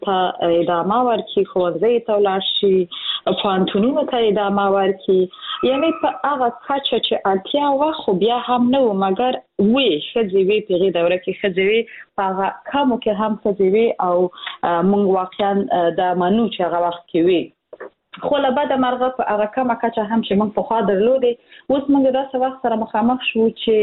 ته ادامه ورکړي، ښوونځي ته ولاړ شي، پوهنتونونو ته ادامه ورکړي. یعنی په هغه کچه چې اړتیا وه خو بیا هم نه و، مګر ښځې وې په هغې دوره کې ښځې وې، په هغه کمو کې هم ښځې وې او موږ واقعا دا منو چې هغه وخت کې وې. خو له بده مرغه په هغه کمه کچه هم چې موږ پخوا درلودې، اوس موږ داسې وخت سره مخامخ شو چې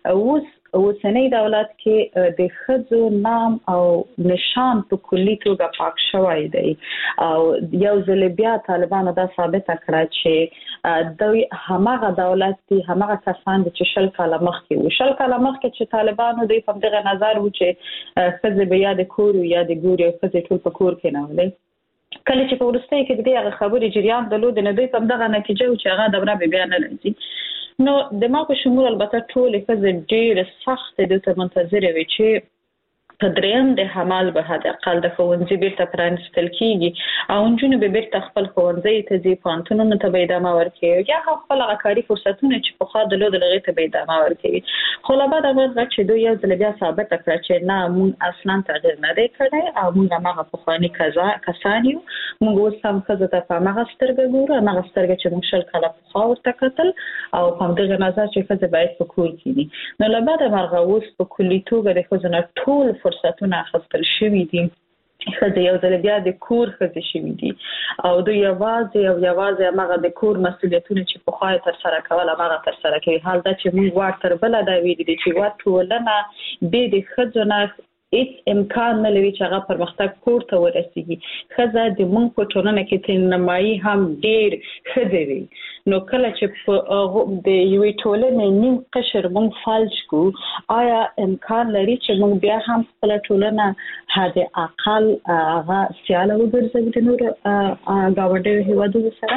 اوسنی دولت کې د ښځو نام او نشان په کلي توګه پاک شوی دی او یو ځل بیا طالبانو دا ثابته کړه چې دوی هماغه دولت دي، هماغه کسان دي چې 20 کاله مخکې وو. 20 کاله مخکې چې طالبانو دوی په دغه نظر وو چې ښځې به یا د کور یا د ګور او ښځې ټول په کور کې نه ولې. کله چې په ورستۍ کې دغه خبرې جریان درلود، نه دوی په دغه نتیجه و چې هغه دوره به بیا نه راځي. نو د ما په شمول البته ټول ښځې ډېر سخت د منتظر وي چې په دریم د حمل به حداقل د ښوونځي بیرته پرانیستل کیږي او نجونې به بیرته خپل ښوونځي ته ځي، پوهنتونونو ته به ادامه ورکوي یا هم خپل هغه کاري فرصتونه چې پخوا درلودل هغې ته به ادامه ورکوي. خو له بده مرغه چې دوی یو ځل بیا ثابته کړه چې نه، موږ اصلا تغییر نه دی کړی او موږ هماغه پخواني کسان یو. موږ اوس هم ښځو ته په هماغه سترګه ګورو، هماغه سترګه چې موږ 20 کاله پخوا ورته کتل او په همدغه نظر چې ښځې باید په کور کښېني. نو له بده مرغه اوس په کلي توګه د ښځو نه ټول فرصتونه اخیستل شوي دي. ښځې یو ځل بیا د کور ښځې شوي دي او دوی یوازې هماغه د کور مسؤلیتونه چې پخوا یې ترسره کول هماغه ترسره کوي. حال دا چې موږ ور تر بله دا ویلي دي چې ټولنه بې د ښځو نه هیڅ امکان نه لري چې هغه پرمختګ پورته ورسیږي. ښځه د موږ په ټولنه کې تنمایي هم ډېر ښځې وي. نو کله چې د یوې ټولنې نیم قشر موږ فلج کو، آیا امکان لري چې موږ بیا هم خپله ټولنه حد اقل هغه سیاله وګرځوو د نورو ګاونډیو هیوادونو سره؟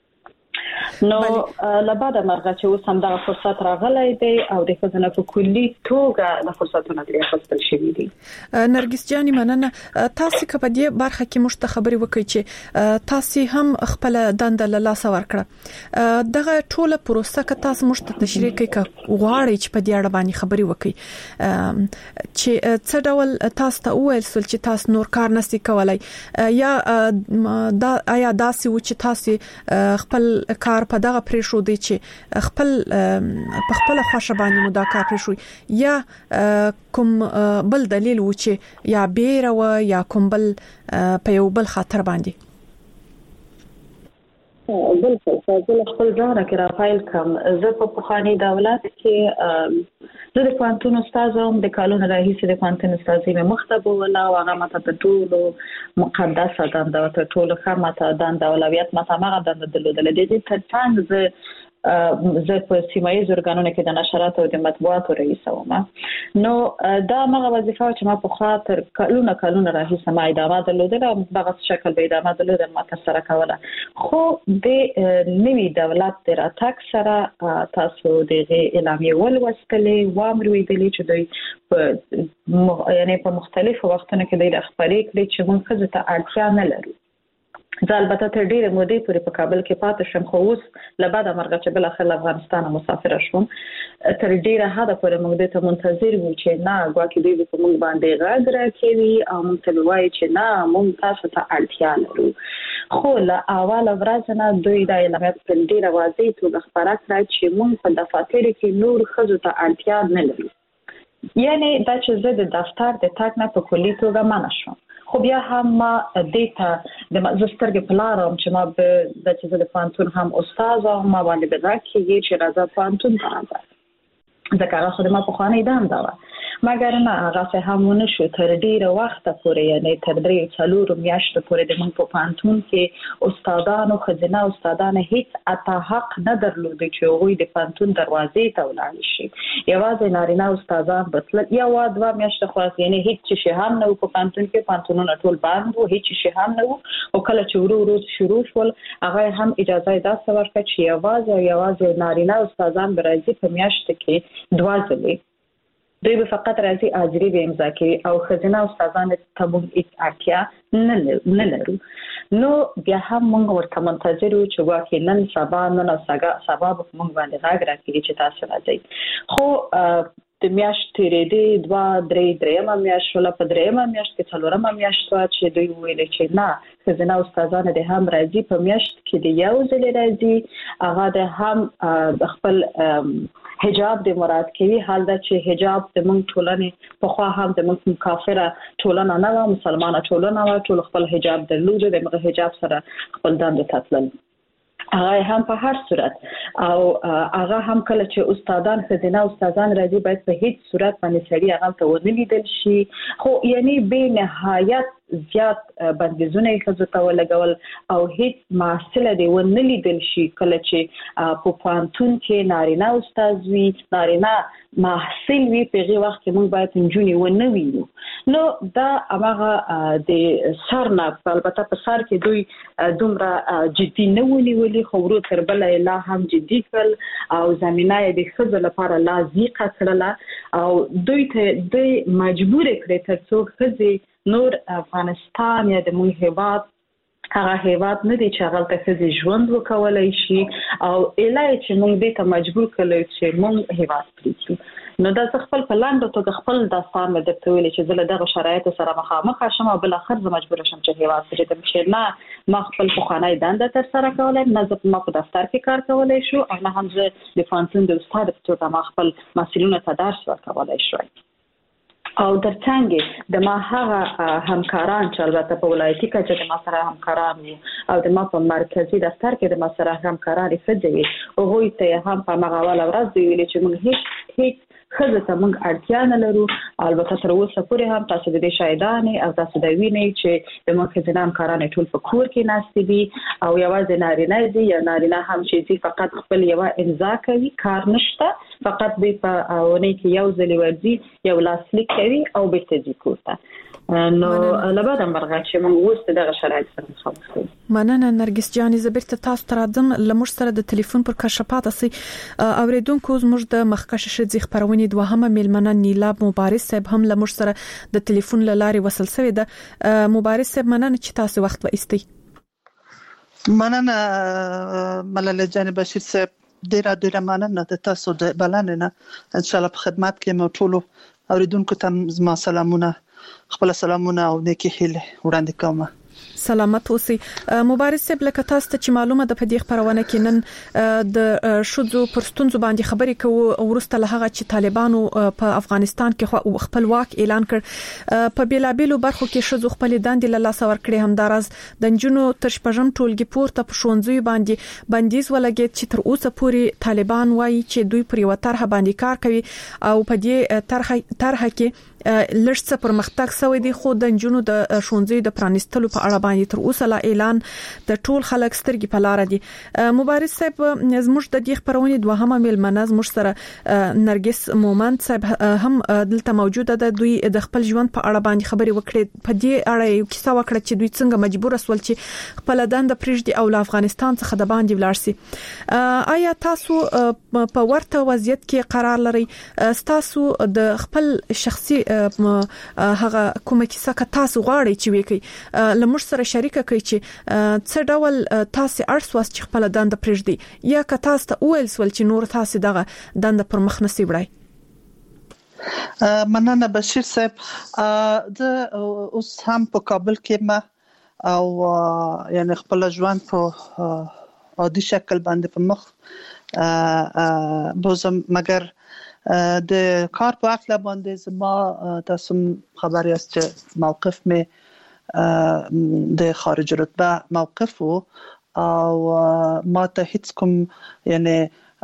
نو له بده مرغه چې اوس هم دغه فرصت راغلی دی او د ښځو نه په کلي توګه د فرصتونه ترې اخیستل شوي دي. نرګس جانې مننه. تاسو که په دې برخه کې موږ ته خبرې وکړئ چې تاسو هم خپل دنده له لاسه ورکړه، دغه ټوله پروسه که تاسو موږ ته تشریح کړئ، که غواړئ چې په دې اړه باندې خبرې وکړئ چې څه ډول تاسو ته وویل شول چې تاسو نور کار نشئ کولای، یا آیا داسې و چې تاسو خپل کار په دغه پریښو دی چې خپل په خپل خوښه باندې مو دا کار پریښوي، یا کوم بل دلیل و چې یا بیره و یا کوم بل په یو بل خاطر باندې؟ بالکل خپل ځان کې رافایل کوم. زه په پخوانی دولت کې زه د پوهنتون استاد وم، د کالونو راهیسې د پوهنتون استادي مې مخته بوله او هغه ماته تر ټولو مقدسه دنده او تر ټولو ښه ماته دنده اولویت ماته هغه دنده درلودله. د دې ترڅنګ زه په سیمه ییزو ارګانونو کې د نشراتو او د مطبوعاتو رئیسه وم. نو دا هغه وظیفه چې ما پخوا تر کلونه راهیسې ما ادامه درلودله او دغه شکل به ادامه درلودله ما ترسره کوله. خو د نوي دولت د راتګ سره تاسو دغه اعلامیه ولوستلې، وامرویدلې چې دوی یعنی په مختلفو وختونو کې دوی خبرې کړې چې موږ ښځو ته اړتیا نه لرو. زه البته تر ډیره مودې پورې په کابل کې پاتې شم، خو اوس له بده مرغه چې بل اخر افغانستان مسافر شوم، تر ډیره حده پورې موږ د ته منتظر وو چې نه ګواکې دوی په موږ باندې غږ راکوي او موږ ته وایي چې نه موږ تاسو ته اړتیا لرو. خو له اوله ورځ نه دوی دا اعلامیه په ډیره واضح توګه خبره کړه چې موږ په دفاترو کې نور ښځو ته اړتیا نه لرو. یعنی دا چې زه د دفتر د تګ نه په کلي توګه منع شوم. خو بیا هم ما دیتا د زسترګې په لارم چې ما به د چې د پوهنتون هم استاد او ما باندې به راکېږي چې راځه پوهنتون ته راځه، ځکه هغه خو د ما پخوانۍ دنده وه. مګر نه هغه هم ونه شو. تر ډیره وخته پورې یعنی تر 3-4 میاشتو پورې د موږ په پوهنتون کې استادانو ښځینه استادانو هیڅ اتا حق نه درلود چې هغوی د پوهنتون دروازې ته ولاړ شي. یوازې نارینه استادان بتل یا 2 میاشتې خو یعنی هیڅ شي هم نه په پوهنتون کې، پوهنتونونه ټول بند وو، هیڅ شي هم نه وو. او کله چې ورو شروع شول هغه هم اجازه داسې ورکړه چې یوازې نارینه استادان به راځي په میاشت کې 2 ځلې، دوی به فقط راځي حاضري به امضا کوي او ښځینه استادانو ته موږ هیڅ اړتیا نه لرو. نو بیا هم موږ ورته منتظر وو چې واکې نن سبا به موږ باندې غږ راکړي چې تاسو راځئ. خو د میاشت تیرېدې 2-3 میاشت ولا په 3 میاشت کې 4 میاشت چې دوی ویل چې نه ځنه استادانه د هم راځي په میاشت کې د یو ځل راځي هغه د هم خپل حجاب د مراد کوي حال دا چې حجاب د مونږ ټولنې په خوا هم د مونږ کافره ټولنه نه و مسلمانه ټولنه و ټول خپل حجاب درلود د مغه حجاب سره خپل دند تتلل هغه هم په هر صورت او هغه هم کله چې استادان خزینه استادان راځي باید په هیڅ صورت باندې سړي هغه ته ونلیدل شي خو یعنی به نهایت زیات بندیزونه خزو ته ولګول او هیڅ معسله دی ونلیدل شي کله چې په پانتون کې نارینه استاد وي نارینه محصل وي په هغه وخت کې موږ باید انجونی ونوینو نو دا هغه د سرنا البته په سر کې دوی دومره جدي نه ونیولي خو ورو تر بل لا هم جدي کړل او زمينه د خزو لپاره لازقه کړل او دوی ته د مجبور کړی تر څو خزي نور افغانستان یا د موږ هیواد هغه هیواد نه دی چې هغه ته خزي ژوند وکولای شي او الای چې موږ دې ته مجبور کړل چې موږ هیواد پریږدو نو دا خپل په لاندې توګه خپل داستان مې درته ویل چې زله دغه شرایط سره مخامخ شم او بل اخر زه مجبور شم چې هیواد پریږدم چې نه ما خپل پخوانی دنده تر سره کولای نه زه ما په دفتر کې کار کولای شو او نه هم زه د فانسون د استاد په توګه ما خپل مسؤلیتونه ته درس ورکولای شو او درڅنګ د ما هغه همکاران چې البته په ولایتي کچه د ما سره همکاران وو او د ما په مرکزی دفتر کې د ما سره همکاران فدوي او هغوی ته هم په مغاول ورځ دی ویل چې موږ هیڅ خزه ته موږ اړتیا نه لرو البته تر اوسه پورې هم تاسو د شاهدانې او تاسو د ویني چې د موږ ځینام کاران ټول په کور کې ناست دي او یوازې نارینه دي یا نارینه هم چې فقط خپل یو امضا کوي کار نشته فقط به په ونه کې یو ځل ورځي یو لاسلیک کوي او به تدې کوته نو لبعد مرغه چې موږ وست دغه شرایط سره مخامخ یو مننه نرګس جاني زبرت تاسو ترادم لمر سره د ټلیفون پر کشفات اسي اوریدونکو زموږ د مخکشه شې خبرونه دوهمه ملمنه نیلاب مبارز صاحب هم لمر سره د ټلیفون لاري وصل شوی د مبارز صاحب مننه چې تاسو وخت و استي مننه ملل جاني بشیر صاحب ډیره مننه د تاسو د بلننه ان شاء الله په خدمت کې مو ټولو اوریدونکو ته زما سلامونه خپل سلامونه او نیکی هیله وړاندې کوم سلامت اوسئ مبارز صاحب لکه تاسو ته چې معلومه ده په دې خبرونه کې نن د شذو پرستونزو باندې خبرې کوو ورسته له هغه چې طالبانو په افغانستان کې خپلواک اعلان کړ په بیلابیلو برخو کې شذو خپل دندې له لاس ورکړي همدارز د جنونو تر شپږم ټولګي پورته په شونځوي باندې بندیز ولګید چې تر اوسه پورې طالبان وایي چې دوی پر یو طرحه باندې کار کوي او په دې طرحه کې لږ څه پرمختګ شوی دی خو د جنونو د شونځوي د پرانستلو په اړه باندې تر اوسه لا اعلان د ټول خلک سترګې په لار دي مبارز صاحب زموږ د دې خبرونه دوهمه ملمنه زموږ سره نرګس مومند صاحب هم دلته موجوده ده دوی د خپل ژوند په اړه باندې خبرې وکړي په دې اړه یو کیسه وکړه چې دوی څنګه مجبور شول چې خپل دند پرېږدي او له افغانستان څخه د باندې ولاړ شي آیا تاسو په ورته وضعیت کې قرار لرئ تاسو د خپل شخصي هغه کومه کیسه که تاسو غواړئ چې وکړئ لمر سره شریکه کوي چې څه ډول تاسو ارسواس چې خپل دند پرېږدي یا که تاسو ته ویل سول چې نور تاسو دغه دند پر مخ نصیب وړئ مننه بشیر صاحب د اوس هم په کابل کې ما او یعنی خپل ژوند په عادي شکل باندې په مخ بوزم مګر د کار په اړه باندې زما تاسو خبر یاست چې موقف می د خارج رتبه موقف او ما ته هیڅ کوم یعنی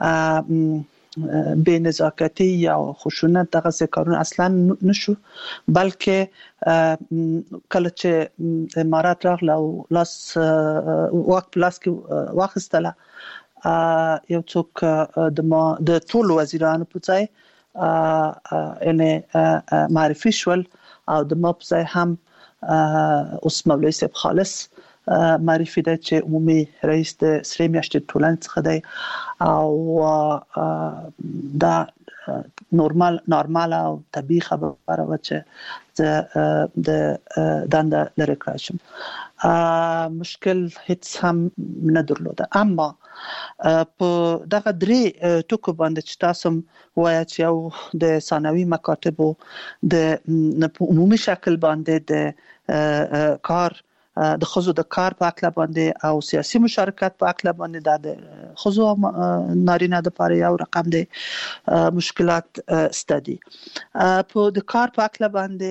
به نزاکتی یا خشونت دغه کارونه اصلا نشو بلکې کله چې امارات راغله او لاس کې واخستله یو څوک د ټولو وزیرانو په ځای یعنی معرفي شول او د ما په ځای هم اوس مولوي صاحب خالص معرفي ده چې عمومي رئیس د سری میاشتې ټولنې څخه دی او دا نورمال او طبيعي خبره و چې د دنده لري کړم. مشکل هیڅ هم نه درلوده، اما په دغه درې ټکو باندې چې تاسو وایي چې یو د ثانوي مکاتبو د عمومي شکل باندې د کار د خزو د کار په اړه باندې او سیاسي مشارکت په اړه باندې د خزو نارینه د پاره یو رقم دي مشکلات ستدي په د کار په اړه باندې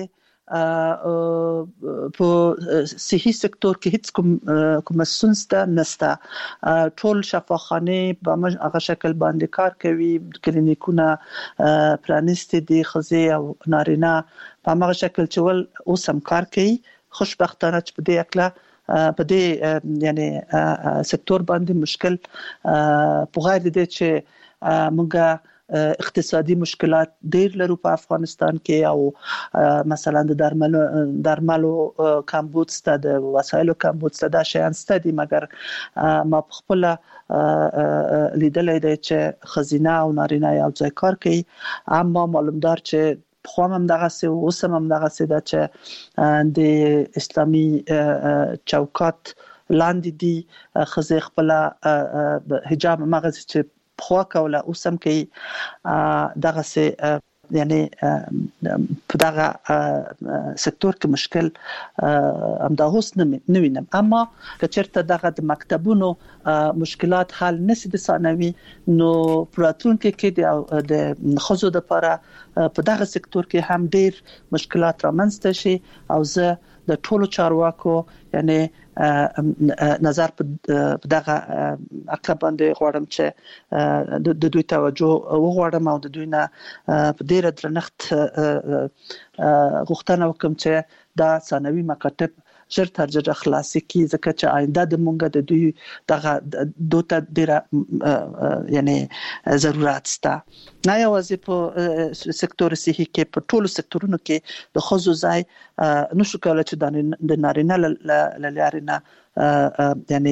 په صحي سکتور کې هیڅ کوم ستونزه نشته. ټول شفاخانه په هغه شکل باندې کار کوي، کلینیکونه پرانیستي دي، خزي او نارینه په هغه شکل چې ول اوسم کار کوي. خوشبختانه چې په دې اکلا په دې یعنی سکتور باندې مشکل په غیر دې چې موږ اقتصادي مشکلات ډېر لرو په افغانستان کې او مثلا د درملو کمبود ست د وسایلو کمبود ست د شیان ستدي، مګر ما خپل لیدلې ده چې خزینه او نارینه یو ځای کار کوي. اما معلومدار چې خو هم دغه سه اوسم هم دغه سه د چې د اسلامي چوکات لاندې دي خزې خپل حجاب مغز چې خو کوله اوسم کوي دغه سه یعنی په دغه سکتور کې مشکل همدا اوس نه وینم. اما که چېرته دغه د مکتبونو مشکلات حل نشي د ثانوي نو پراتونکو کې د خزو د لپاره په دغه سکتور کې هم ډېر مشکلات رامنځته شي او زه د ټولو چارواکو یعنی نظر په دغه عقب باندې غواړم چې د دوی توجه وغواړم او د دوی نه په ډېر درنښت غوښتنه وکم چې دا ثانوي مکاتب ژر تر ژره خلاصي کی، ځکه چې آینده د مونږ د دوی دغه دوته ډېر یعنی ضرورت سته. نه یوازې په سکتور صحي کې، په ټولو سکتورونو کې د خزو ځای نشو کولای چې د نارینه لارې نه یعنی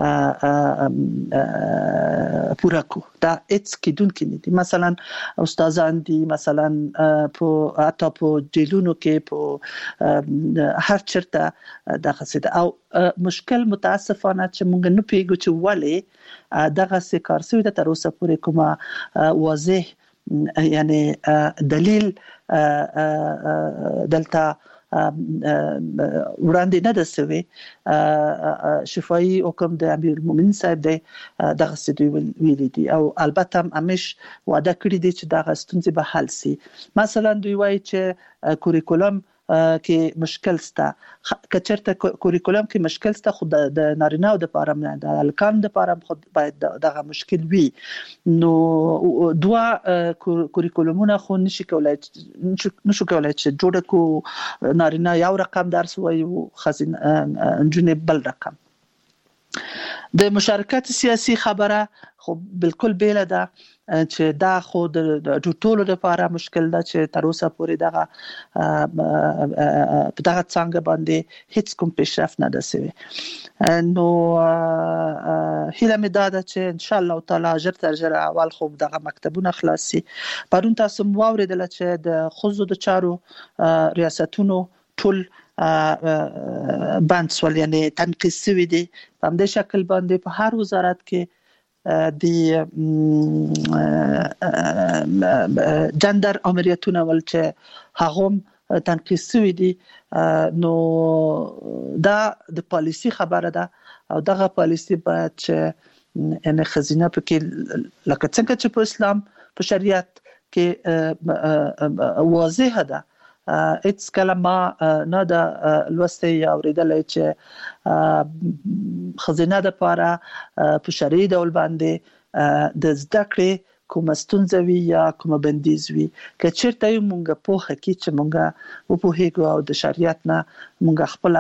پورا کو دا اټس کېدون کې دي. مثلا استادان دي، مثلا په اته په جیلونو کې په هر چرته دغه څه او مشکل متاسفانه چې موږ نه پیګو چې ولې دغه څه کار سوی د تر اوسه پورې کومه واضح یعنی دلیل دلته وړاندې نه ده سوی. شفاهي حکم د امیر المؤمنین صاحب دی دغه څه ویلي دي او البته هم همیش وعده کړی دي چې دغه ستونزې به حل شي. مثلا دوی وایي چې کوریکولم کې مشکل سته، کچرته کوریکولم کې مشکل سته، خو د نارینه او د لپاره نه، د الکان د لپاره خود باید دغه مشکل وي. نو دوا کوریکولمونه خو نشو کولای چې جوړه کو نارینه یو رقم درس وایي او خزینه انجنې بل رقم. د مشارکت سیاسي خبره خو بالکل بیل ده چې دا خو د ټولو لپاره مشکل ده چې تر اوسه پورې دغه څنګه باندې هیڅ کوم پیشرفت نه ده شوی. نو هیله مې ده چې ان شاء الله تعالی ژر تر ژره اول خو دغه مکتبونه خلاصي. پرون تاسو واوریدل چې د خزو د چارو ریاستونو ټول بند سول یعنی تنقیص شوی دي. په همدې شکل باندې په هر وزارت کې د جندر امریتونه ول چې هغه تنقیص شوی دي. نو دا د پالیسی خبره ده او دغه پالیسی باید چې ان خزینه پکې لکه څنګه چې په اسلام په شریعت کې واضح ده. اټس کلمه نه دا لوسته یا اوریدل چې خزینه د لپاره په شرعي ډول باندې د زده کړې کوم ستونزوي یا کوم بندیز وي، که چیرته موږ په حقیقت چې موږ په هیګو او د شریعت نه موږ خپل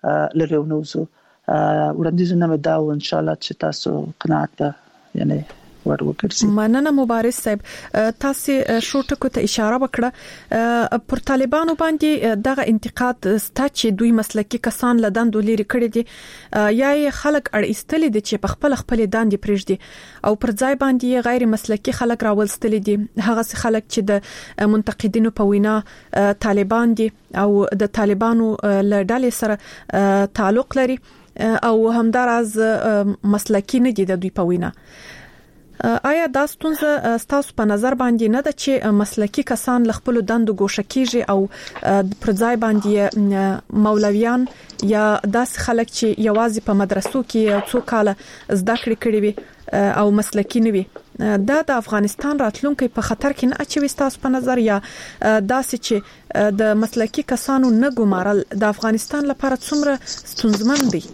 لرونوزو وړاندیزونه مې دا او ان شاء الله چې تاسو قناعت یعنی ور وګرځي. مننه مبارز صاحب، تاسو شو ټکو ته اشاره وکړه پر طالبانو باندې دغه انتقاد ستا چې دوی مسلکي کسان لدان دولري کړی دي یا خلک اړ ایستلې دي چې په خپل داندې پرېږدي او پر ځای باندې غیر مسلکي خلک راولستلې دي، هغه خلک چې د منتقدینو په وینا طالبان دي او د طالبانو له ډلې سره تعلق لري او همدارز مسلکي نه دي د دوی په وینا. آیا دا ستونزه ستاسو په نظر باندې نه ده چې مسلکي کسان ل خپل دندو ګوښه کیږي او پر ځای باندې مولویان یا داس خلک چې یوازې په مدرسو کې څو کال زده کړې وي او مسلکي نه وي، دا د افغانستان راتلونکي په خطر کې نه اچوي ستاسو په نظر، یا داس چې د مسلکي کسانو نه ګمارل د افغانستان لپاره څومره ستونزمن دي؟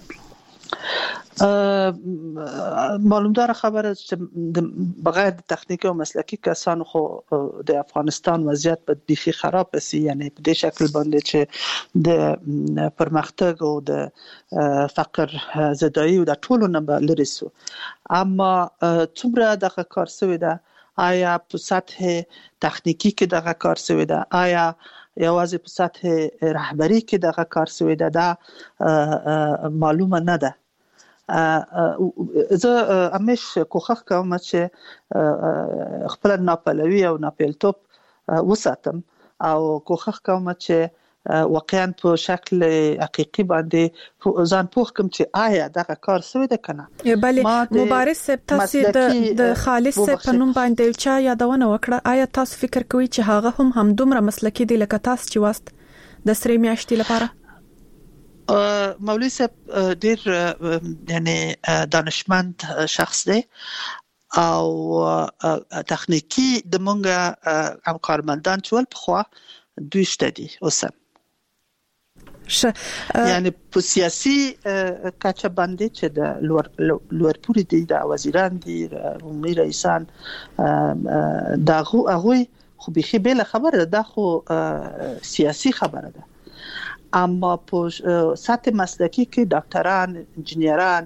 معلومدار خبره چې بغیر د تخنیکی او مسلکی کسانو خو د افغانستان وضعیت به بيخي خراب بسی، یعنی په دې شکل باندې چې د پرمختګ او د فقر زدایی او د ټولو نه لري سو. اما څومره دغه کار شوی ده، آیا په سطح تخنیکی کې دغه کار شوی ده، آیا یوازې په سطح رهبری کې دغه کار شوی ده، دا معلومه نه ده. زه همیش کوښښ کوم چې خپل ناپلوي او ناپیلتوب وساتم او کوښښ کوم چې واقعا په شکل حقيقي باندې ځان پوه کوم چې آیا دغه کار شوی ده کنه. بله مبارز صاحب، تاسو د خالص په نوم باندې چا یادونه وکړه، آیا تاسو فکر کوئ چې هغه هم دومره مسلکي دي لکه تاسو چې واست د سری میاشتې لپاره؟ مولوی صاحب ډیر یعنی دانشمند شخص دی او تخنیکی د مونږه همکارمندان ټول په خوا دوی شته دي اوسم. یعنی په سیاسي کچه باندې چې د لوړ پوری دي د وزیران دي عمومي رئیسان دغه هغه خو بيخي بل خبره ده، خو سیاسي خبره ده. اما په سطح مسلکی کې ډاکټران، انجنیران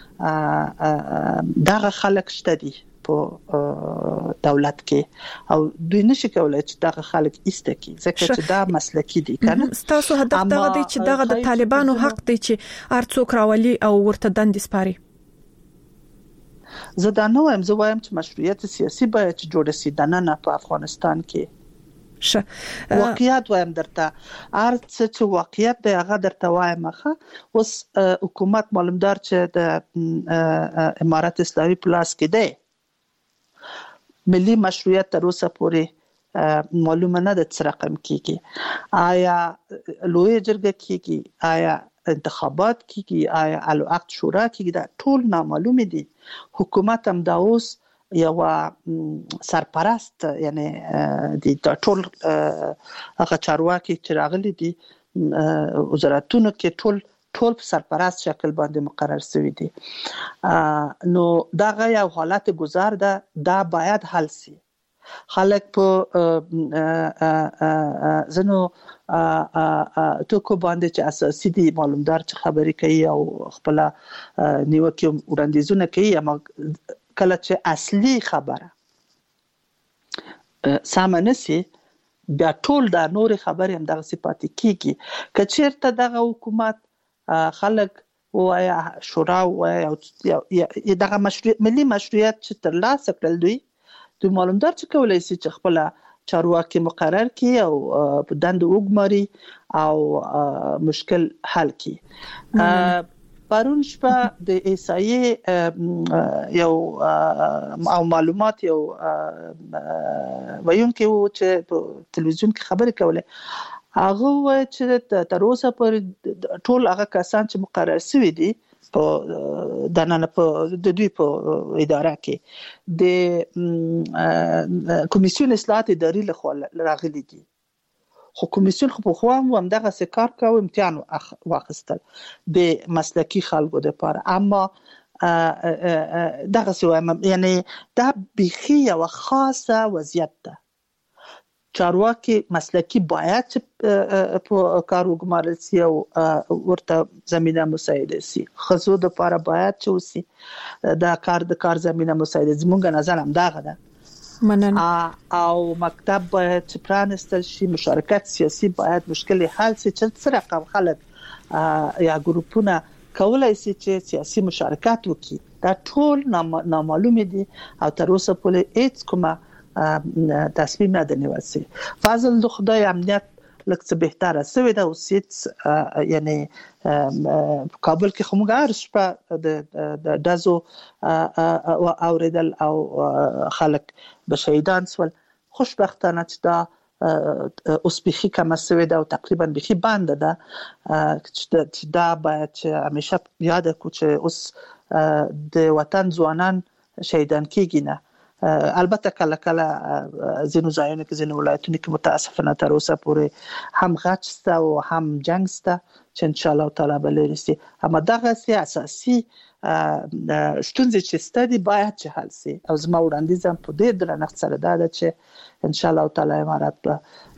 دغه خلک شته دي په دولت کې او دوی نشي کولای چې دغه خلک ایستکی ځکه چې دا مسلکی دي کنه. تاسو هدف دغه دی چې دغه د طالبانو حق دی چې ارڅوک راولي او ورته دندې سپاري؟ زه دا نه وایم، زه وایم چې مشروعیت سیاسي باید چې جوړ شي د نن په افغانستان کې. واقعیت وایم درته، ارڅ چې واقعیت دی هغه درته وایم. اوس حکومت معلومدار چې د امارت اسلامي پلاس کې دی، ملي مشروعیت تر اوسه پورې معلومه نه ده څه رقم کیږي، آیا لوی جرګه کیږي، آیا انتخابات کیږي، آیا الوقت شورا کیږي، دا ټول نامعلوم دي. حکومت هم دا اوس یو سرپرست یعنی د ټول هغه چارواکي چې راغلي دي وزارتونو کې ټول په سرپرست شکل باندې مقرر شوی دي. نو دا یو حالت گذار ده، دا باید حل شي. خلک په زنو توکو باندې چې اساسي دي معلومدار چې خبرې کوي او خپل نیوکه وړاندیزونه کوي، اما کله چې اصلي خبره سامه نسی بیا ټول دا نور خبرې هم دغه صفات کیږي. که چیرته دغه حکومت خلک وایا شورا وایا دغه ملي مشروعیت چې تر لاسه کړل دوی معلومدار چې کولای شي چې خپل چارواکي مقرر کړي او په دند وګماري او مشکل حل کړي. پرون شپه د ایسای یو او معلومات یو وایونکي و چې په تلویزیون کې خبرې کوله، هغه و چې تر اوسه پورې ټول هغه کسان چې مقرر شوي دي په دننه په د دوی په اداره کې د کمیسیون اصلاحات اداري له خوا راغلي دي، خو کمیسیون خو په خو هم دغه کار کوي، امتحان واخیستل د مسلکی خلکو لپاره. اما دغه یعنی دا بيخي یو خاصه وضعیت ده چارواکي مسلکي باید په کار وګمارل شي او ورته زمينه مساعده شي. خزو د لپاره باید چې وسی د کار زمينه مساعده زموږ نظر هم داغه ده. او مکتب باید چې پرانستل شي، مشارکت سیاسي باید مشکل حل شي، چې څه رقم خلک یا ګروپونه کولای شي چې سیاسي مشارکت وکړي. دا ټول نامعلوم دي او تر اوسه پورې هیڅ کومه تصمیم نه دی نیول شوی. فضل د خدای امنیت لکه څه بهتره شوی دا اوس یعنی کابل کې کومه ارشپه د دازو اوریدل او خلک به شهیدان سول. خوشبختانه چې دا اوس بخي کم شوی دا او تقریبا بخي بند ده چې دا باید همیشه یاد کو چې اوس د وطن ځوانان شهیدان کیږي نه. البته کله زینو ځایونه کې زینو ولایتونه کې متاسفانه تر اوسه پورې هم غچ سته او هم جنگ سته چې ان شاء الله تعالی بلری سي. اما دغه اساسي ستونزې چې ستدي باید چې حل سي او زما وړاندیز هم په دې درنښت سره دا چې ان شاء الله تعالی امارات په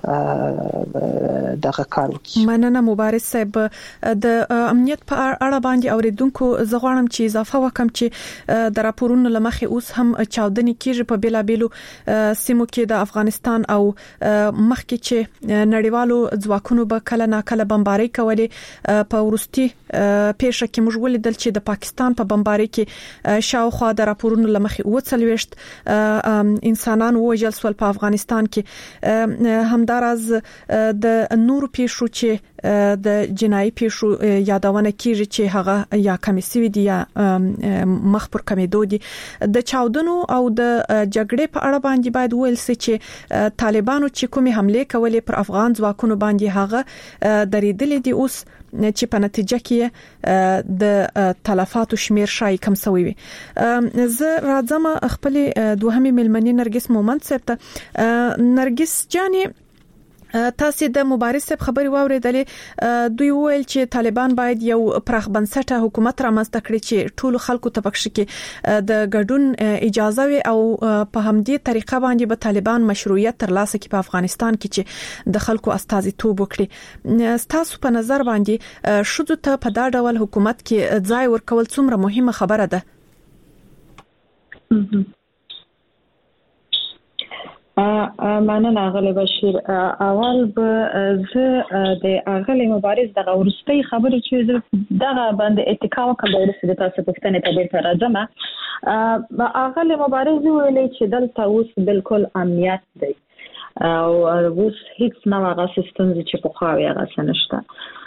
دغه کار وکړي. مننه مبارز صاحب. د امنیت په اړه باندې اوریدونکو زغوانم چې اضافه وکم چې د راپورونو لمخې اوس هم چاودنې کیږي په بیلابیلو سیمو کې د افغانستان او مخکې چې نړیوالو ځواکونو به کله ناکله بمباري کولې په ورستي پیښه کې موږ ولیدل چې د پاکستان په بمباري کې شاوخوا د راپورونو لمخې 40 انسانان وژل شول په افغانستان کې. همدارز د نور پیښو چې د جنایي پیښو یادونه کیږي چې هغه یا کمیسي دي یا مخ پر کمیدو دي. د چاودنو او د جګړې په اړه باندې باید ویل شي چې طالبانو چې کومې حمله کولې پر افغان ځواکونو باندې هغه درېدلې دي اوس چې په نتیجه کې د تلفاتو شمیر شای کم شوی وي. زه راځم خپل دوهمه ملمنې نرګس مومند صاحب ته. نرګس جاني تاسو د مبارز صاحب خبري واوریدلې، دوی ویل چې طالبان باید یو پراخ بنسټه حکومت رامنځته کړي چې ټول خلکو ته پکښ کې د ګډون اجازه وي او په همدې طریقه باندې به طالبان مشروعیت ترلاسه کړي په افغانستان کې چې د خلکو استازیتوب وکړي. تاسو په نظر باندې شذو ته په دا ډول حکومت کې ځای ورکول څومره مهمه خبره ده؟ مننه اغلی بشیر. اول به زه د اغلی مبارز دغه ورستۍ خبرې چې دغه باندې اتکا وکړم د ورستۍ تاسو پوښتنې ته بیرته راځم. اغلی مبارز ویلي چې دلته اوس بالکل امنیت دی او اوس هیڅ نه هغه سیستم چې په خو هغه نشته.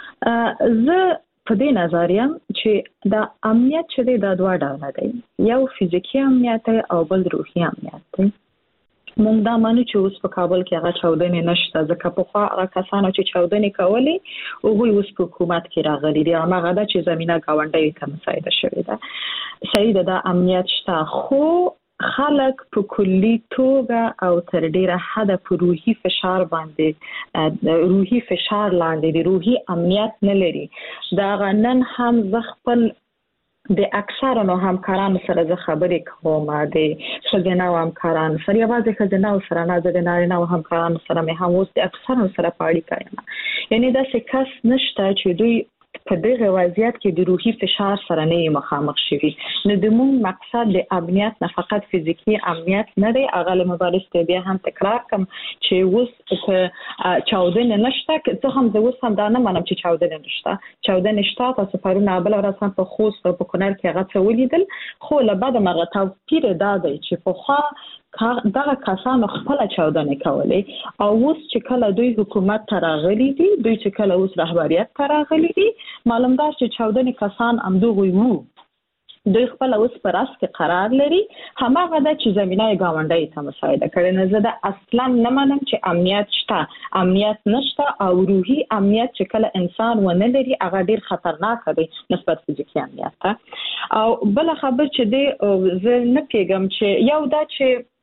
زه په دې نظر یم چې د امنیت چې د دوه ډوله دی، یو فزیکی امنیت او بل روحي امنیت دی. موږ دا مانو چې اوس په کابل کې هغه چاودنې نشته، ځکه په خوا هغه کسانو چې چاودنې کولې هغوی اوس په حکومت کې راغلي دي. هغه دا چې زمينه گاونډي ته مساعده شوې ده. صحیح ده، دا امنیت شته، خو خلک په کلی توګه او تر ډیره حد په روحي فشار باندې روحي فشار لاندې دي، روحي امنیت نه لري. دا غنن هم خپل د اکثرانو همکارانو سره زه خبرې کوم، د ښځینه همکارانو سره، یوازې ښځینه سره نه، د نارینه همکارانو سره مې هم اوس د اکثرانو سره په اړیکه یم. یعنی داسې کس نشته چې دوی په دغه وضعیت کې د روحي فشار سره نه مخامخ شي. نو د موږ مقصد د امنیت نه فقط فزیکی امنیت نه دی. اغل مبارز ته بیا هم تکرار کوم چې اوس چاودنې نشته، که هم زه اوس هم دا نه منم چې چاودنې نشته. چاودنې شته، تاسو پرونه بل ورځ هم په خوست او په کونړ کې هغه څه ولیدل، خو له بعد مغه توپیر دا دی چې په خوا دغه کسانو خپل چاودنې کولې او اوس چې کله دوی حکومت ته راغلي دي، دوی چې کله اوس رهبریت ته راغلي دي، معلوم ده چې چاودنې کسان همدغوی وو. دوی خپل اوس پر اس کې قرار لري، هماغه د چې زمينه گاونډي ته مساعده کړي. نه زه د اصلا نه منم چې امنیت شته، امنیت نشته او روحي امنیت چې کله انسان ونه لري هغه ډیر خطرناک دی نسبت فزیکی امنیت ته. او بل خبر چې دی زه نه پیګم چې یو دا چې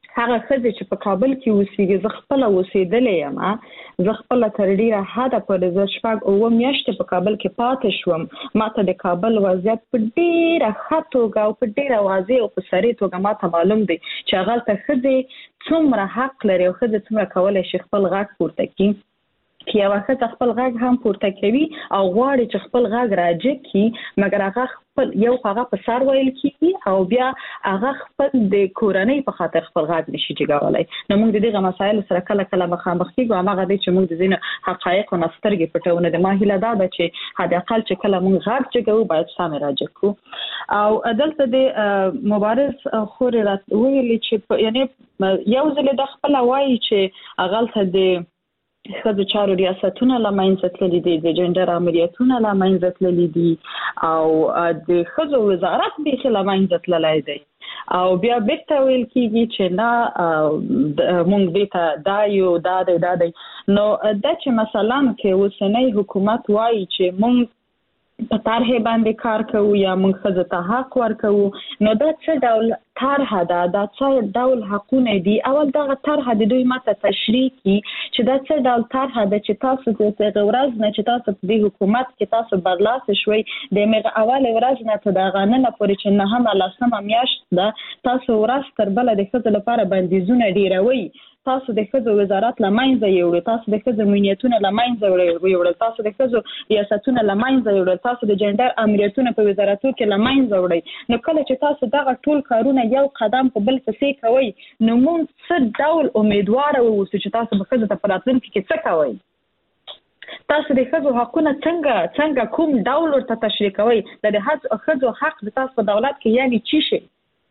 هغه خزه چې په کابل کې اوسېږي زه خپل اوسېدلې یم زه خپل تر ډیره حده پورې زه شپږ اوه میاشتې په کابل کې پاتې شوم ماته د کابل وضعیت په ډیره ښه توګه او په ډیره واضح او په صریح توګه ماته معلوم دی چې هغلته ښځې څومره حق لري او ښځې څومره کولی شي خپل غږ پورته کړي چې یوه ښځه خپل غږ هم پورته کوي او غواړي چې خپل غږ راجګ کړي مګر هغه خپل یو هغه په سر ویل کېږي او بیا هغه خپل د کورنۍ په خاطر خپل غږ نشي جګولی نو موږ د دغه مسایلو سره کله مخامخ کېږو هماغه دی چې موږ د ځینو حقایقو نه سترګې پټو نه د ما هیله دا ده چې حداقل چې کله موږ غږ جګوو باید سمې راجګ کړو او دلته د مبارز خورې ویلي چې یعنې یو ځل د خپله وایي چې هغلته د ښځو چارو ریاستونه له منځه تللي دي د جنډر عملیاتونه له منځه تللي دي او د ښځو وزارت بیخي له منځه تللی دی او بیا بیرته ویل کېږي چې نه مونږ دې ته دا یو دا دی نو دا چې مثلا کې اوسنی حکومت وایي چې مونږ په طرحې باندې کار کوو یا موږ ښځو ته حق ورکوو نو دا څه ډول طرحه ده دا څه ډول حقونه دي اول دغه طرحه د دوی ماته تشریح کړي چې دا څه ډول طرحه ده چې تاسو د هغې ورځ نه چې تاسو په دې حکومت کې تاسو برلاسه شوئ د هغې اولې ورځ نه تر دغه ننه پورې چې نهمه لسمه میاشت ده تاسو ورځ تر بله د ښځو لپاره بندیزونه ډېروئ تاسو د ښځو وزارت له منځه یوړئ تاسو د ښځو امنیتونه له منځه یوړل تاسو د ښځو ریاستونه له منځه یوړل تاسو د جنډر امنیتونه په وزارتو کې له منځه وړئ نو کله چې تاسو دغه ټول کارونه یو قدم په بل پسې کوئ نو موږ څه ډول امیدواره واوسو چې تاسو به ښځو ته په راتلونکي کې څه کوئ تاسو د ښځو حقونه څنګه کوم ډول ورته تشریح کوئ د ښځو حق د تاسو په دولت کې یعنې څه شي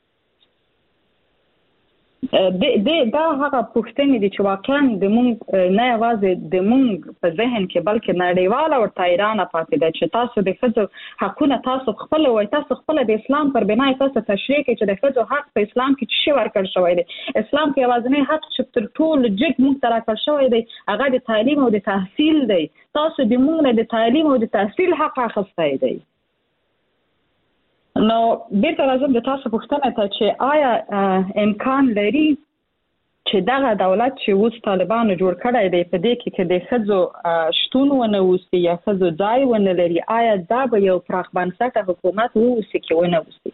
دا هغه پوښتنې دي چې واقعا د مونږ نه یوازې د مونږ په ذهن کې بلکې نړیواله ورته حیرانه پاتې ده چې تاسو د ښځو حقونه تاسو خپل وایي تاسو خپل د اسلام پر بنا تاسو تشریح کوي چې د ښځو حق په اسلام کې څه ورکړل شوی دی اسلام کې یوازینی حق چې تر ټولو جګ مونږ ته راکړل شوی دی هغه د تعلیم او د تحصیل دی تاسو د مونږ نه د تعلیم او د تحصیل حق اخیستی دی نو بیرته راځم د تاسو پوښتنه ته چې آیا امکان لري چې دغه دولت چې اوس طالبانو جوړ کړی دی په دې کې د ښځو شتون ونه اوسي یا ښځو ځای ونه لري آیا دا به یو پراخ بنسټه حکومت واوسي که ونه اوسي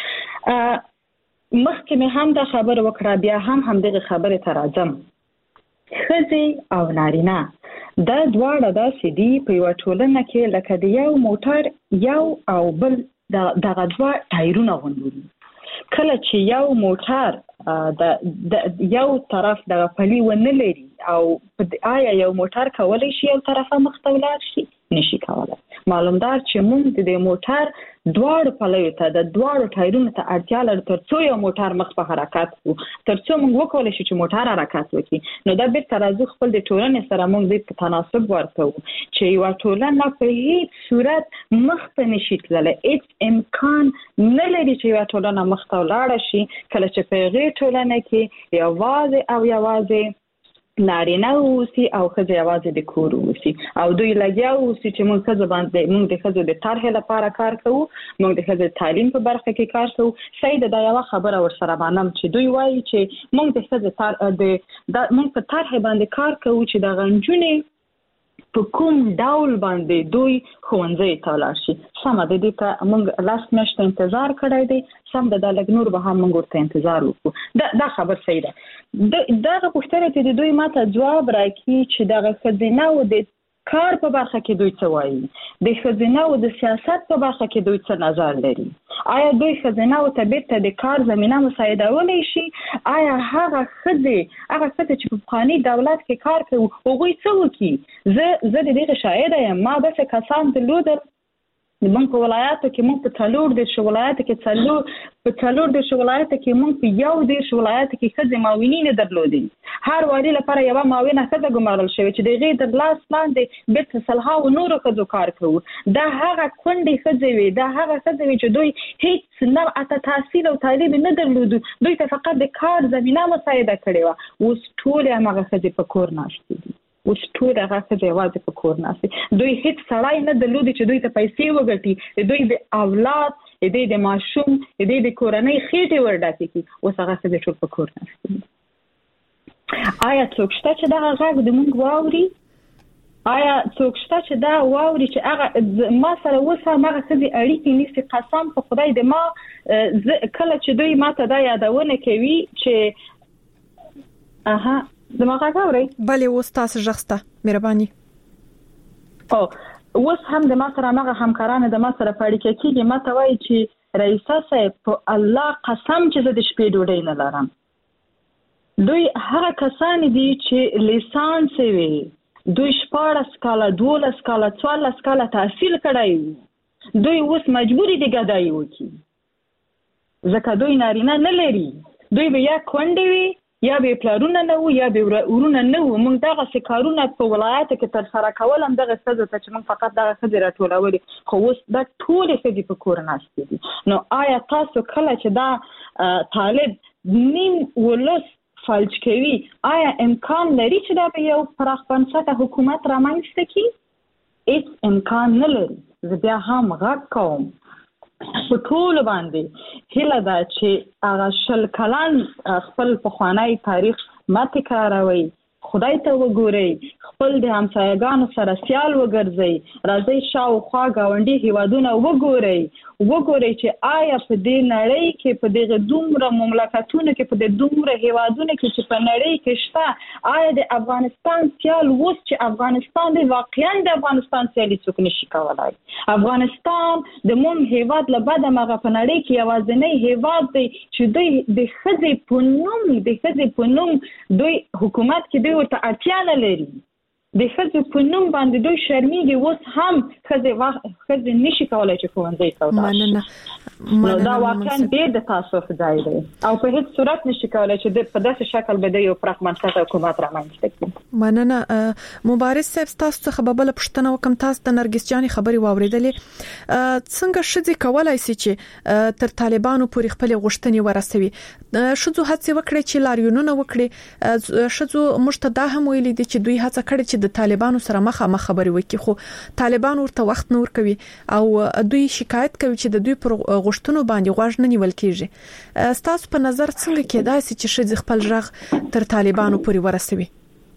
مخکې مې هم دا خبره وکړه بیا هم همدغه خبرې ته راځم ښځې او نارینه دا دواړه داسې دي په یوه ټولنه کې لکه د یو موټر یو او بل دغه دوه ټایرونه غوندې کله چې یو موټر د یو طرف دغه پلي ونه لري او آیا یو موټر کولی شي یو طرفه مخته ولاړ شي نشي کولی معلومدار چې موږ د موټر دواړو پلیو ته د دواړو ټایرونو ته اړتیا لرو تر څو یو موټر مخ په حرکت کړو تر څو موږ وکولی شو چې موټر حرکت وکړي نو دا بیرته راځو خپل د ټولنې سره موږ دې په تناسب ورکوو چې یوه ټولنه په هیڅ صورت مخته نشي تللی هیڅ امکان نه لري چې یوه ټولنه مخته ولاړه شي کله چې په هغې ټولنه کې یوازې نارینه اوسي او ښځې یوازې د کور اوسي او دوی لګیا اوسي چې موږ د ښځو د طرحې لپاره کار کوو موږ د ښځو تعلیم په برخه کې کار کوو صحیح ده دا یوه خبره ورسره منم چې دوی وایي چې موږ د ښځو موږ په طرحې باندې کار کوو چې دغه نجونې په کوم ډول باندې دوی ښوونځي ته ولاړ شي سمه د دې ته موږ لس میاشتې انتظار کړی دی سم ده دا لږ نور به هم موږ ورته انتظار وکړو دا خبر صحیح ده دغه پوښتنې ته د دوی ماته ځواب راکړي چې دغه ښځینه و د کار په برخه کې دوی څه وایي د ښځینه و د سیاست په برخه کې دوی څه نظر لري آیا دوی ښځینه و ته بیرته د کار زمینه مساعدولی شي آیا هغه ښځې چې په پخواني دولت کې کار کوي هغوی څه وکړي زه د دغه شاهده یم ما داسې کسان درلودل موږ په ولایاتو کې موږ په 40 ولایاتو کې موږ په 11 ولایاتو کې ښځې معاونینې درلودې هر والي لپاره یوه معاونه ښځه ګمارل شوې چې د هغې د لاس لاندې بیرته سلهاوو نورو ښځو کار کوو دا هغه کونډې ښځې وې دا هغه ښځې وې چې دوی هیڅ نوعه تحصیل او تعلیم نه درلودو دوی ته فقط د کار زمینه مساعده کړې وه اوس ټولې هماغه ښځې په کور ناستې دي اوس ټول هغه ښځې یوازې په کور ناستې دوی هیڅ سړی نه درلودي چې دوی ته پیسې وګټي دوی د اولاد د ماشوم د کورنۍ خېټه ورډاکې کی اوس هغه څه ټول په کور نشته. آیا څوک شته چې دا غږ د مونږ واوري؟ آیا څوک شته چې دا واوري چې هغه ما سره وسه هغه څه اړیکې نيسي؟ قسم په خدای د ما کله چې دوی ماته دا یادونه کوي چې دماغه غوړي بله اوس تاسو ژغسته مهرباني اوس هم د ما سره هغه همکارانه د ما سره پاړیکې کېږي ماته وایي چې رئیسه صاحب په الله قسم چې زه د شپې ډوډۍ نه لرم. دوی هغه کسان دي چې لیسانس وي، دوی 14 کاله 12 کاله 14 کاله تحصیل کړی، دوی اوس مجبور دي ګدای وکړي ځکه دوی نارینه نه لري. دوی به یا کونډې وي یا به پلارونه نه وو یا به ورونه نه وو. موږ دغه کارونه په ولایت کې تر سره کول هم دغه څه ته چې موږ فقط دغه څه راټولولې، خو اوس دا ټول څه په کور ناشته دي. نو آیا تاسو کله چې دا طالب نیم ولس فلج کوي آیا امکان لري چې دا به یو پراخ بنسټه حکومت رامنځته کړي؟ هیڅ امکان نه لري. زه بیا هم غږ کوم په ټول باندې هله دا چې هغه شل کلن خپل پخوانی تاریخ ماته کاروي، خدای ته وګورئ، خپل د همسایګانو سره سیال وګرځئ، راځي شاوخوا گاونډي هیوادونه وګورئ چې آیا په دې نړۍ کې په دغه دومره مملکتونو کې په دې دومره هیوادونو کې چې په نړۍ کې شته آیا د افغانستان سیال وس چې افغانستان دی واقعا د افغانستان سیالي څوک نشي کولای. افغانستان د مون هیواد له بعد مغه په نړۍ کې یوازینی هیواد دی چې دوی د خزې په نوم دوی حکومت کې دوی ورته اړتیا نه لري. د خزې په نوم باندې دوی شرمېږي. اوس هم خزې نشي کولای چې ښوونځي ته ورشي. دا واقعا ډېر د تاسف ځای دی او په هیڅ صورت نشي کولای چې په داسې شکل به د یو پراخ بنسټه حکومت رامنځته کړي. مننه. مبارز صاحب تاسو څخه به بل پښتنه وکم، تاسو د نرګس جاني خبري واوریدلې څنګه شذ کولای سي چې تر طالبانو پورې خپل غوښتنې ورسوي؟ شذو هڅه وکړي چې لاریونونه وکړي. شذو مشتدا هم ویلي دي چې دوی هڅه کړې چې د طالبانو سره مخامخ خبري وکړي، خو طالبان ورته وخت نور کوي او دوی شکایت کوي چې د دوی پر غوښتنو باندې غوږ نه نیول کیږي. ستاسو په نظر څنګه کېدای شي چې شذ خپل ژغ تر طالبانو پورې ورسوي؟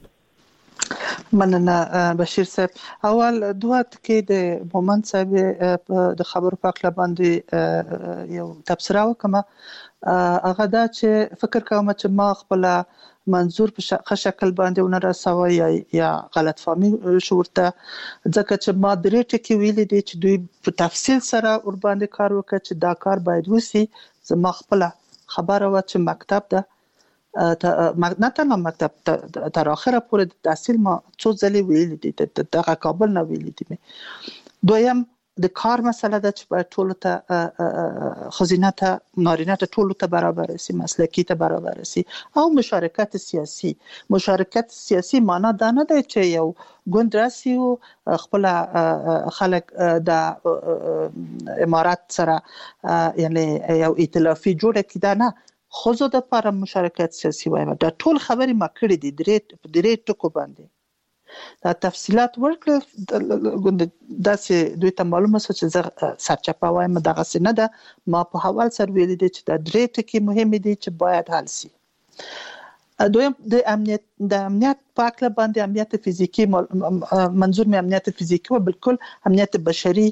مننه بشیر صاحب. اول دوه کې د مومن صاحب د خبرو په اړه باندې یو تبصره وکم. هغه دا چې فکر کوم چې ما خپل منظور په شکل باندې ونه رسوي یا غلط فهمي شورته، ځکه چې ما درې ټکي ویلي دي چې دوی په تفصیل سره ور باندې کار وکړي چې دا کار باید وسی. زما خپل خبره و چې مکتب ده نه تنها مکتب تر اخره پورې د تحصیل ما څو ځلې ویلي دي، دغه کابل نه ویلي دي. دویم د کار مسله ده چې باید ټول ته خزینه ته نارینه ته ټول ته برابر شي، مسلکی ته برابر شي او مشارکت سیاسی معنا دا نه دی چې یو ګوند راسي او خپل خلک د امارات سره یعنی یو ائتلافي جوړه کړي نه. خوځو د لپاره مشارکت سیاسي وایم. دا ټول خبرې ما کړې دي درې ټکو باندې. دا تفصيلات ورکړل داسې دوی ته معلومه شو چې زه سرچپه وایم دغه څه نه ده. ما په حوال سره ویل دي چې دا درې ټکي مهم دي چې باید حل شي. دویم د امنیت پاکله باندې امنیت فزیکی منظور می امنیت فزیکی و بالکل امنیت بشری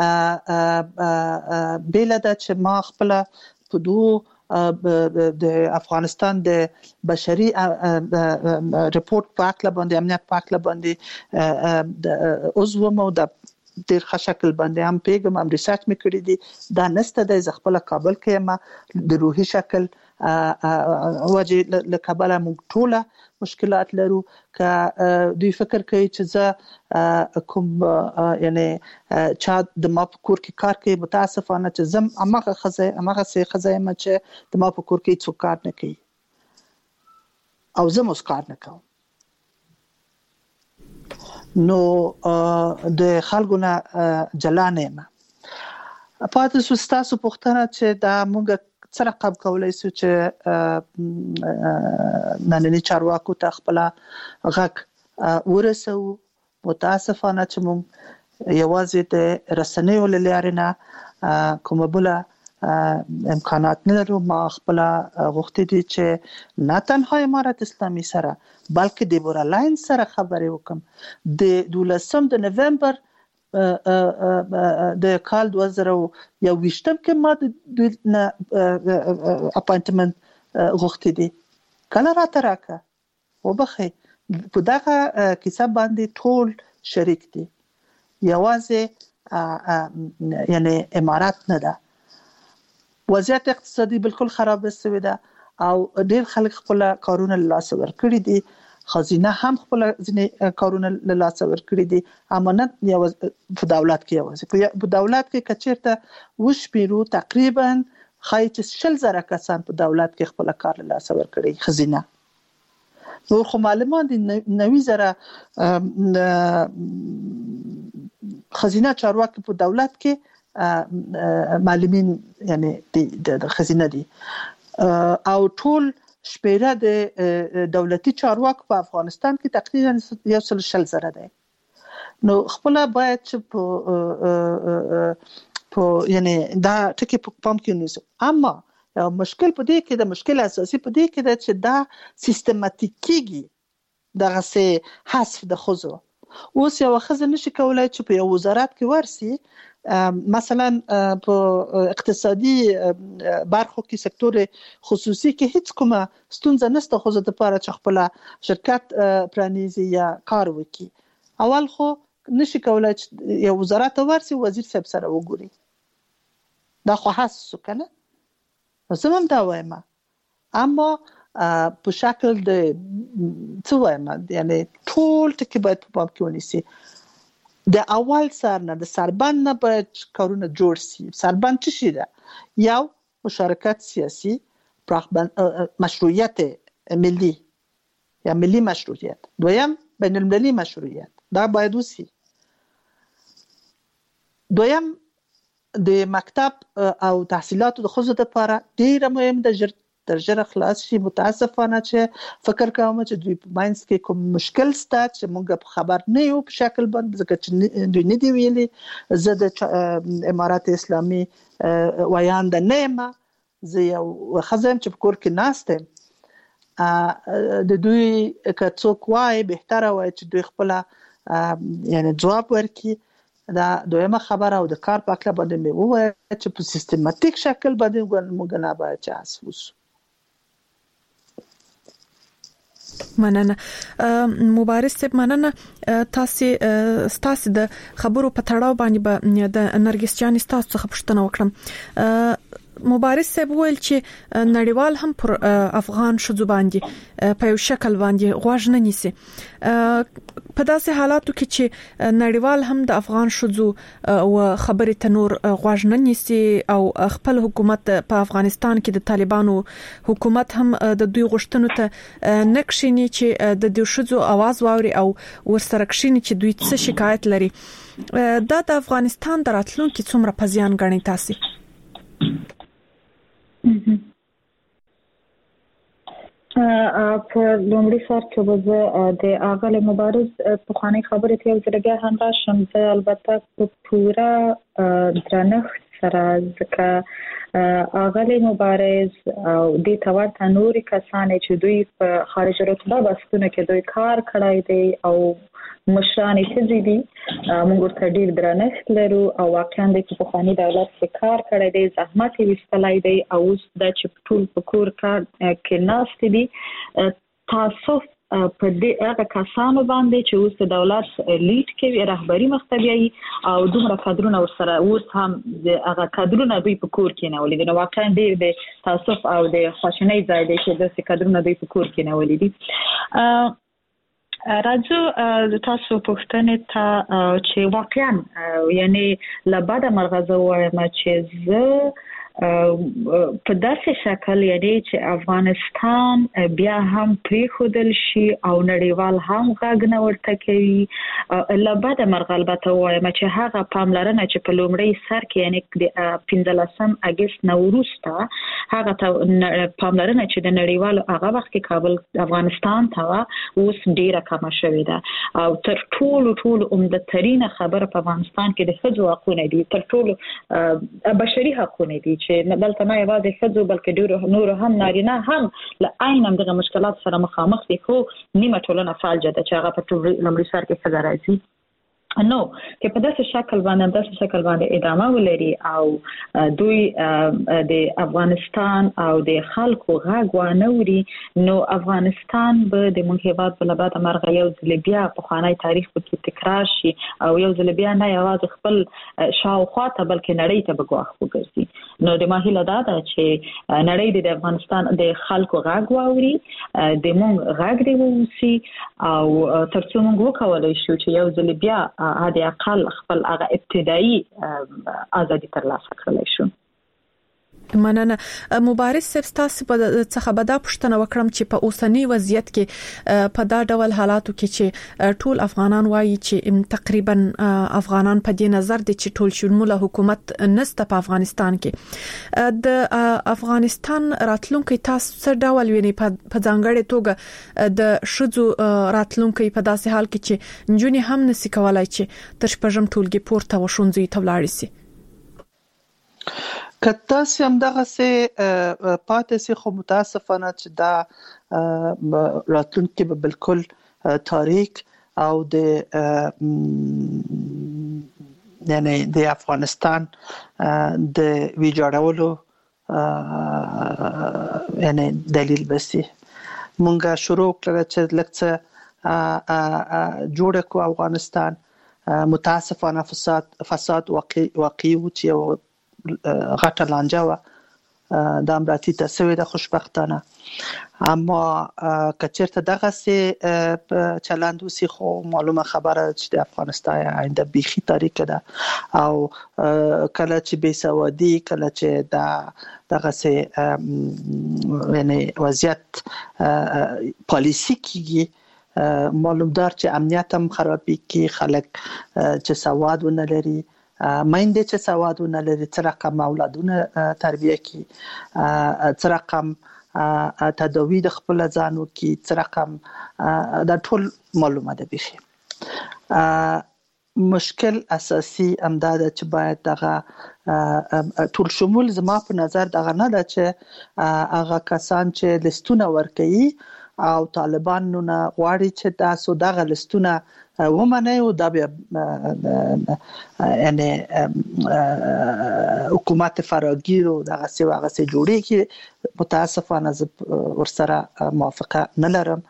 بیل ده چې ما خپل په دوه د افغانستان د بشري رپورت پاکله باندې امنیت پاکله باندې عضو مو د ډیر ښه شکل باندې هم پیګم هم ریسرچ میکړی دي. دا نسته د خپل کابل کې ما د روحي شکل واجی له کابل موږ ټوله مشکلات لرو. ک دوی فکر کوي چې زه کوم یعنی چا د ما په کور کې کار کوي، متاسفانه چې زم امغه سي خزایمه چې د ما په کور کې څوک کار نه کوي او زم اوس کار نه کوم. نو د خلکو نه جلانه ما پاتې سوستاسو پوښتنه چې دا موږ سره قب کولای شو چې نننی چارواکو ته خپل غږ ورسو. متاسفانه چې موږ یوازې د رسنیو لارې نه کومه بل امکانات نه لرو. ما خپل غوښتي دي چې نه تنها امارات اسلامي سره بلکې د بورالاین سره خبرې وکم. د 12 د نومبر د کال 2021 کې ما د اپاینټمنت غوښتي دي. کله راکه وبخي په دغه کیسه باندې ټول شریک دي، یوازې یعنی امارات نه ده. وضعیت اقتصادي بالکل خراب شوی ده او ډیر خلک خپل کارونه له لاسه ورکړي دي. خزینه هم خپل ځینې کارونه له لاسه ورکړي دي. امانت یو په دولت کې یوازې په دولت کې کچیرته وشمیرو تقریبا خایته 100,000 کسان په دولت کې خپل کار له لاسه ورکړي خزینه. نو خو معلومات 90,000 خزینه چارواکي په دولت کې معلمین یعنی د خزینه دي او ټول شمیره د دولتي چارواکو په افغانستان کې تقریبا 160,000 دی. نو خپل باید چې په یعنی دا ټکی په پام کې ونیسو. اما مشکل په دې کې د مشکل اساسي په دې کې ده چې دا سیستماتیکيږي دغه سه حذف د خزو. اوس یو خزه نشي کولای چې په یو وزارت کې ورسي مثلا په اقتصادي برخو کې سکتور خصوصي کې هیڅ کومه ستونزه نشته خو د لپاره چې خپل شرکت پرانیزي یا کار وکړي. اول خو نشي کولای چې یو وزارت ورسي وزیر صاحب سره وګوري. دا خو حساسه کنه زموږ دا وایم. اما په شکل د څه وایم یعنی ټول ټکی باید په پام کې ونیسي. د اول سر نه د سربند نه باید کارونه جوړ شي. سربند څه شي ده؟ یو مشارکت سیاسی، مشروعیت ملی یا ملی مشروعیت، دویم بین المللی مشروعیت. دا باید وسی. دویم د مکتب او تحصیلاتو د خصوص لپاره ډیره مهم ده تر ژره خلاص شي. متاسفانه چې فکر کوم چې دوی په ماینس کې کوم مشکل ستا چې موږ په خبر نه یو په شکل باندې ځکه چې دوی نه دی ویلي. زه د امارات اسلامي ویانده نه یم، زه یو خزم چې په کور کې ناستم. د دوی که څوک وای بهتره وای چې دوی خپل یعنی جواب ورکړي. دا دویمه خبره او د کار په اړه باندې مې ووایي چې په سیستماتیک شکل باندې موږ نه باید چې اسوس. مننه مبارز صاحب، مننه تاسو د خبرو په تړاو باندې د نرګس جان تاسو څخه پوښتنه وکړم. مبارز صاحب ویل چې نړیوال هم پر افغان شذو باندې په یو شکل باندې غوږ نه نیسي. په داسې حالاتو کې چې نړیوال هم د افغان شذو او خبرې ته نور غوږ نه نیسي او خپل حکومت په افغانستان کې د طالبانو حکومت هم د دوی غوښتنو ته نکښینی چې د دوی شذو आवाज واوري او ورسره کښینی چې دوی څه شکایت لري. دا د افغانستان د راتلونکي څومره پزیان غني تاسو؟ په لومړي سر کې به د اغل مبارز په خاني خبرې ته یو ځل بیا هم راشم. زه البته په پورا درنښت سره ځکه اغل مبارز او د تورته نوري کسان چې دوی په خارج رتبه بسونه کې دوی کار کړای دی او مشران چې دي موږ ورته ډیر درنښت لرو او واقعا د پخوانی دولت کې کار کړی دی، زحمت یې وستلای دی او اوس د چې ټول په کور کار کې ناست دي. تاسو په دې هغه کسانو باندې چې اوس د دولت لیډ کوي رهبری مختبیي او دومره کادرونه ورسره اوس هم د هغه کادرونه دوی په کور کې نه ولې. نو واقعا ډیر د تاسو او د خوشنۍ ځای دی چې د کادرونه دوی په کور کې نه ولې دي. راځو تاسو پوښتنه ته چې واقعا یعنی لباده مرغزه وایم چې زه په داسې شکل یعنی چې افغانستان بیا هم پریخودل شي او نړیوال هم غږ نه ورته کوي لبد مرغلبته وایم چې هغه پاملرنه چې په لومړی سر کې یعنی د 15 اگست نوروسته هغه پاملرنه چې د نړیوالو هغه وخت کې کابل افغانستان ته اوس ډیره کمه شوې ده او تر ټولو عمده ترين خبره په افغانستان کې د ښځو حقوقونه دي تر ټولو بشري حقوقونه دي چې دلته نه یوازې ښځو بلکې نور هم نارینه هم له عین دغه مشکلات سره مخامخ دي خو نیمه ټولنه فعال ده چې هغه په لومړي سر کې ښځه راځي نو چې په داسې شکل باندې ادامه ولري او دوی د افغانستان او د خلکو غږ وانوري نو افغانستان به د مونږ هیواد په لباد مرغه یو ځل بیا په خوانی تاریخ کې تکرار شي او یو ځل بیا نه یوازې خپل شاوخوا ته بلکې نړۍ ته بګواخ وګرځي نو د ماهیله دا ده چې نړۍ د افغانستان د خلکو غږ واوري د مونږ غږ دی ووسی او ترڅو مونږ وکولای شو چې یو ځل بیا هدا اقل خپل هغه ابتدایي ازادي ترلاسه کړلی شو مننه مبارز سبستاس په څخه بدا پښتنه وکړم چې په اوسنی وضعیت کې په دا ډول حالاتو کې چې ټول افغانان وایي چې تقریبا افغانان په دې نظر دي چې ټول شموله حکومت نسته په افغانستان کې د افغانستان راتلونکي تاسو څه ډول ویني په ځانګړې توګه د شذو راتلونکي په داسې حال کې چې نجونې هم نسي کولای چې تر شپږم ټولګي پورته وشونځي تولاړي سي کته سم دغه سه پاتې سي خو متاسفانه چې دا راتلونکي به بالکل تاریک او د یعنی د افغانستان د ویجاړولو یعنی دلیل بسي مونږه شروع کړل چې لکه جوړ کو افغانستان متاسفانه فساد واقعي و چې غټه لانجه و د امراتی تسوی د خوشبختانه اما کچرته دغه سي چلندو سي خو معلومه خبره چې د افغانستان آینده بيخي تاریک ده او کله چې بي سوادي کله چې دغه سي یعنی وضعیت پالیسی کیږي معلومدار چې امنیت هم خرابي کی خلک چې سواد ونه لري مینده چې سوادونه لري څه رقم اولادونه تربیه کی څه رقم تداوی د خپل ځانو کی څه رقم د ټول معلومات به مشکل اساسي امداد چې باید دغه ټول شمول زما په نظر دغه نه ده چې هغه کسان چې لستونه ورکوي او طالبانونه غواړي چې تاسو دغه لستونه ومنه او د یعنی حکومت فراگیر او دغه څه هغه څه جوړي کی متاسفانه ورسره موافقه نه لرم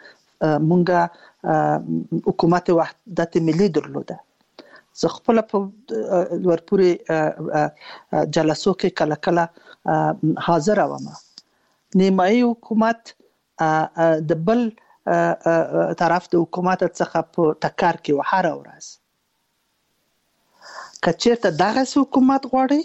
مونږه حکومت وحدت ملي درلوده زه خپل په ورپوري جلسو کې کله کله حاضر وم نیمایي حکومت د بل طرف د حکومت څخه په ټکر کې وحره ورځ کچېرته دغه حکومت غواړي